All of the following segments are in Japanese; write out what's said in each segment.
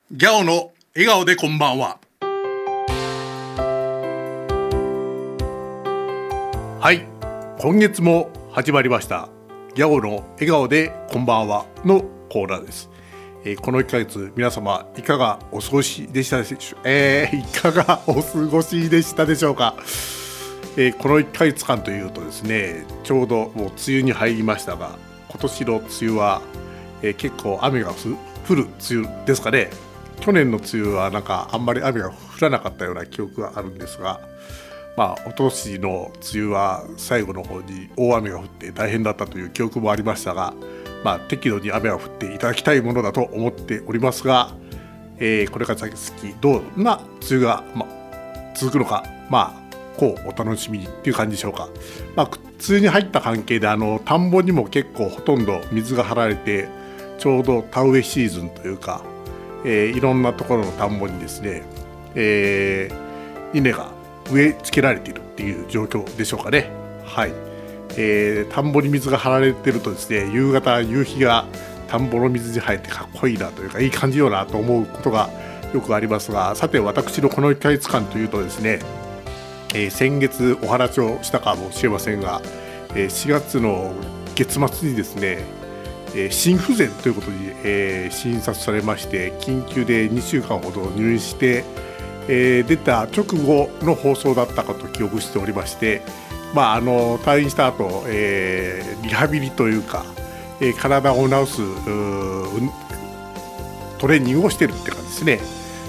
ギャオの笑顔でこんばんは。はい、今月も始まりましたギャオの笑顔でこんばんはのコーナーです。この1ヶ月皆様いかがお過ごしでしたでしょうか。この1ヶ月間というとですね、ちょうどもう梅雨に入りましたが、今年の梅雨は、結構雨が降る梅雨ですかね。去年の梅雨はなんかあんまり雨が降らなかったような記憶があるんですが、一昨年の梅雨は最後の方に大雨が降って大変だったという記憶もありましたが、適度に雨が降っていただきたいものだと思っておりますが、これから先どんな梅雨が、続くのか、こうお楽しみにっていう感じでしょうか。梅雨に入った関係で田んぼにも結構ほとんど水が張られて、ちょうど田植えシーズンというか、いろんなところの田んぼにですね、稲が植え付けられているっていう状況でしょうかね。はい、田んぼに水が張られているとですね、夕日が田んぼの水に入ってかっこいいなというか、いい感じよなと思うことがよくありますが、さて私のこの1ヶ月間というとですね、先月お話をしたかもしれませんが、4月の月末にですね、心不全ということに、診察されまして、緊急で2週間ほど入院して、出た直後の放送だったかと記憶しておりまして、退院した後、リハビリというか、体を治すトレーニングをしてるって感じですね。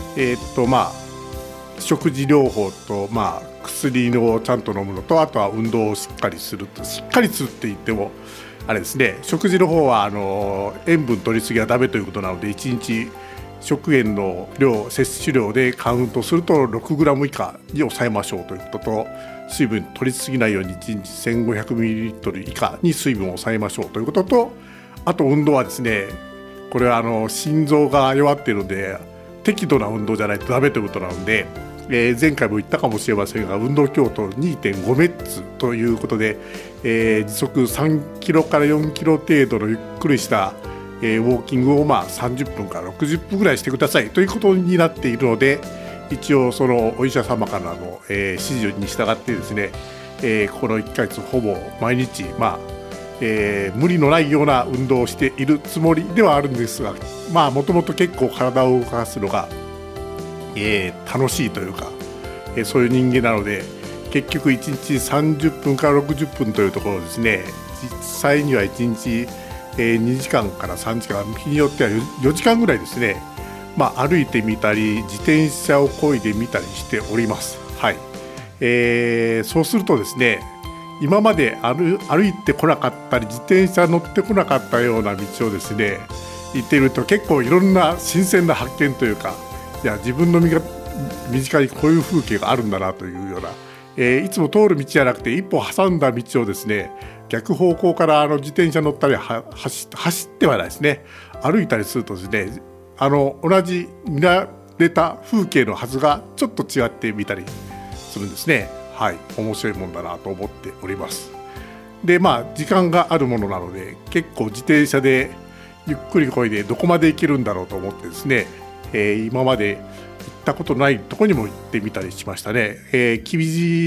食事療法と、薬をちゃんと飲むのと、あとは運動をしっかりするって言ってもあれですね、食事の方は塩分取りすぎはダメということなので、1日食塩の摂取量でカウントすると 6g 以下に抑えましょうということと、水分取りすぎないように1日 1500ml 以下に水分を抑えましょうということと、あと運動はですね、これは心臓が弱っているので適度な運動じゃないとダメということなので、前回も言ったかもしれませんが、運動強度 2.5 メッツということで、時速3キロから4キロ程度のゆっくりした、ウォーキングを30分から60分ぐらいしてくださいということになっているので、一応そのお医者様からの、指示に従ってですね、この1ヶ月ほぼ毎日、無理のないような運動をしているつもりではあるんですが、もともと結構体を動かすのが楽しいというか、そういう人間なので、結局1日30分から60分というところですね、実際には1日、2時間から3時間、日によっては4時間ぐらいですね、歩いてみたり自転車を漕いでみたりしております。はい、そうするとですね、今まで歩いてこなかったり自転車乗ってこなかったような道をですね行っていると、結構いろんな新鮮な発見というか、自分の身近にこういう風景があるんだなというような、いつも通る道じゃなくて一歩挟んだ道をですね、逆方向から自転車乗ったり走ってはないですね、歩いたりするとですね、同じ見られた風景のはずがちょっと違ってみたりするんですね。はい、面白いもんだなと思っております。で、時間があるものなので、結構自転車でゆっくり漕いでどこまで行けるんだろうと思ってですね、今まで行ったことないところにも行ってみたりしましたね。吉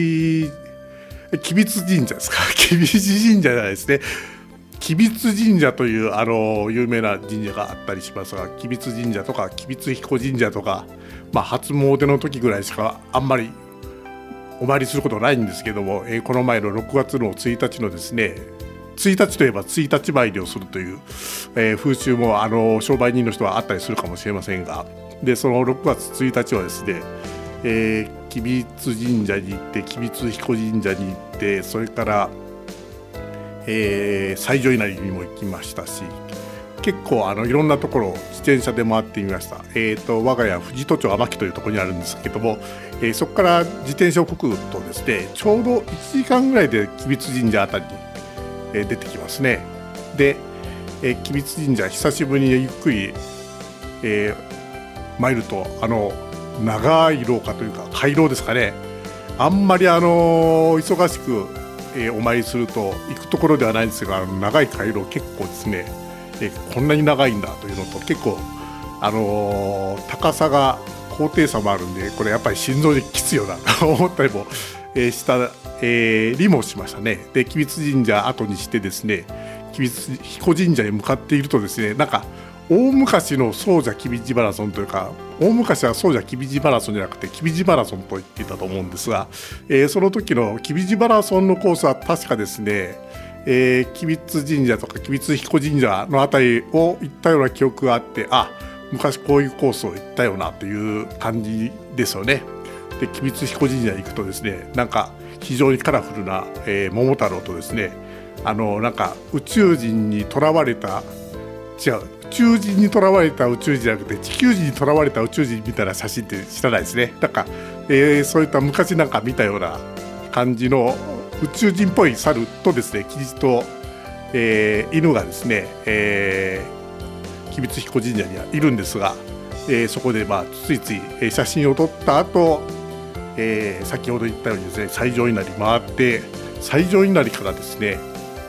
備津神社ですか吉備津神社じゃないですね、吉備津神社という有名な神社があったりしますが、吉備津神社とか吉備津彦神社とか、初詣の時ぐらいしかあんまりお参りすることはないんですけども、この前の6月の1日のですね、1日といえば1日参りをするという、風習も商売人の人はあったりするかもしれませんが、でその6月1日はですね、吉備津神社に行って、吉備津彦神社に行って、それから、西条稲荷にも行きましたし、結構いろんなところを自転車で回ってみました。我が家藤戸町天木というところにあるんですけども、そこから自転車をこぐとですね、ちょうど1時間ぐらいで吉備津神社あたりに、出てきますね。で、吉備津神社久しぶりにゆっくり、参ると、長い廊下というか回廊ですかね、あんまり忙しく、お参りすると行くところではないんですが、長い回廊結構ですね、こんなに長いんだというのと、結構高さが高低差もあるんで、これやっぱり心臓にきついよなと思ったりも、したりもしましたね。で吉備津神社後にしてですね、吉備津彦神社に向かっているとですね、なんか大昔の総社吉備寺マラソンというか、大昔は総社吉備寺マラソンじゃなくて吉備寺マラソンと言っていたと思うんですが、その時の吉備寺マラソンのコースは確かですね、吉備津神社とか吉備津彦神社のあたりを行ったような記憶があって、昔こういうコースを行ったよなという感じですよね。で吉備津彦神社に行くとですね、なんか非常にカラフルな、桃太郎とですね、なんか宇宙人にとらわれた宇宙人にとらわれた宇宙人じゃなくて地球人にとらわれた宇宙人みたいな写真って知らないですね。なんか、そういった昔なんか見たような感じの宇宙人っぽい猿とですね、キリスト、犬がですね、吉備津彦神社にはいるんですが、そこでついつい写真を撮った後、先ほど言ったようにですね、最上稲荷回って最上稲荷からですね、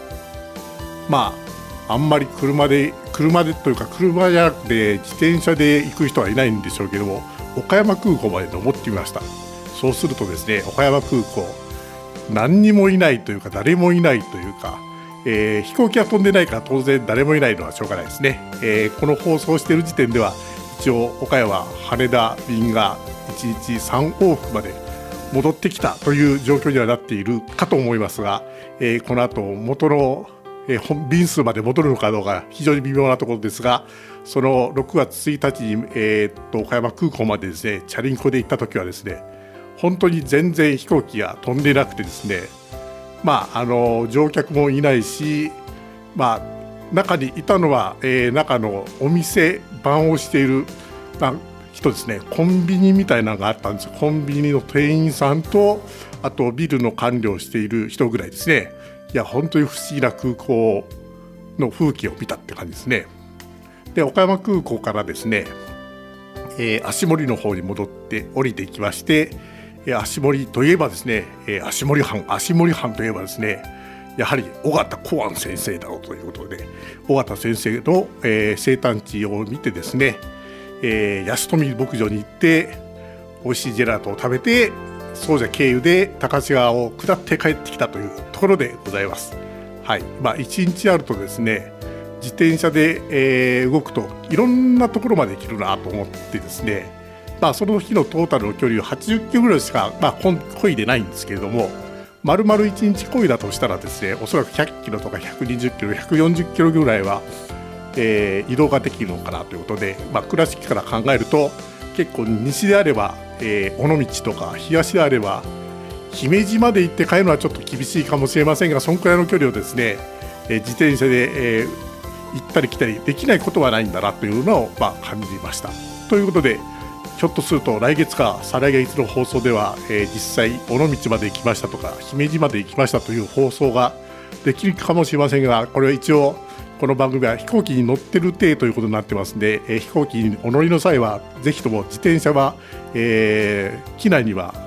あんまり車でというか車じゃなくて自転車で行く人はいないんでしょうけども、岡山空港まで登ってみました。そうするとですね、岡山空港何にもいないというか誰もいないというか、飛行機は飛んでないから当然誰もいないのはしょうがないですね。この放送している時点では一応岡山羽田便が1日3往復まで戻ってきたという状況にはなっているかと思いますが、この後元の便数まで戻るのかどうか非常に微妙なところですが、その6月1日に、岡山空港までですね、チャリンコで行った時はですね、本当に全然飛行機が飛んでなくてですね、乗客もいないし、中にいたのは、中のお店番をしている、人ですね。コンビニみたいなのがあったんですよ。コンビニの店員さんと、あとビルの管理をしている人ぐらいですね。いや本当に不思議な空港の風景を見たって感じですね。で岡山空港からですね、足森の方に戻って降りていきまして、足森といえばですね、足森藩といえばですね、やはり尾形公安先生だろうということで、尾形先生の、生誕地を見てですね、安富牧場に行って美味しいジェラートを食べて、総社経由で高志川を下って帰ってきたというところでございます。はい、1日あるとですね、自転車で、動くといろんなところまで行けるなと思ってですね、その日のトータルの距離を80キロぐらいしか、漕いでないんですけれども、丸々1日漕いだとしたらですね、おそらく100キロとか120キロ140キロぐらいは、移動ができるのかなということで、倉敷から考えると結構西であれば、尾道とか東であれば姫路まで行って帰るのはちょっと厳しいかもしれませんが、そのくらいの距離をですね、自転車で、行ったり来たりできないことはないんだなというのを、感じました。ということで、ひょっとすると来月か再来月の放送では、実際尾道まで行きましたとか姫路まで行きましたという放送ができるかもしれませんが、これは一応この番組は飛行機に乗ってる体ということになってますので、飛行機にお乗りの際はぜひとも自転車は、機内には、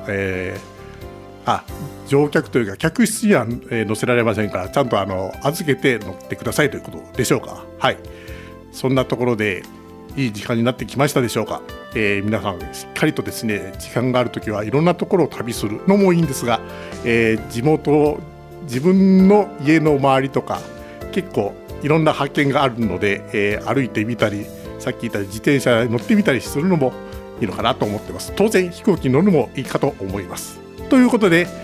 乗客というか客室には、乗せられませんから、ちゃんと預けて乗ってくださいということでしょうか。はい、そんなところでいい時間になってきましたでしょうか。皆さんしっかりとですね、時間があるときはいろんなところを旅するのもいいんですが、自分の家の周りとか結構いろんな発見があるので、歩いてみたり、さっき言った自転車に乗ってみたりするのもいいのかなと思ってます。当然飛行機に乗るのもいいかと思います。ということで、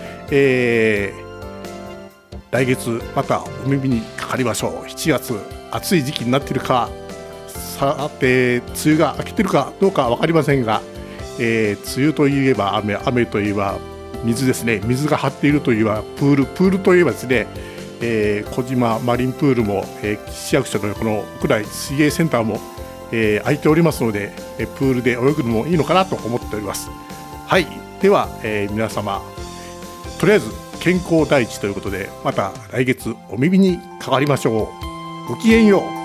来月またお耳にかかりましょう。7月暑い時期になっているか、さて梅雨が明けてるかどうか分かりませんが、梅雨といえば雨、雨といえば水ですね。水が張っているといえばプールといえばですね、小島マリンプールも、市役所のこの屋内水泳センターも、空いておりますので、プールで泳ぐのもいいのかなと思っております。はい、では、皆様とりあえず健康第一ということで、また来月お耳にかかりましょう。ごきげんよう。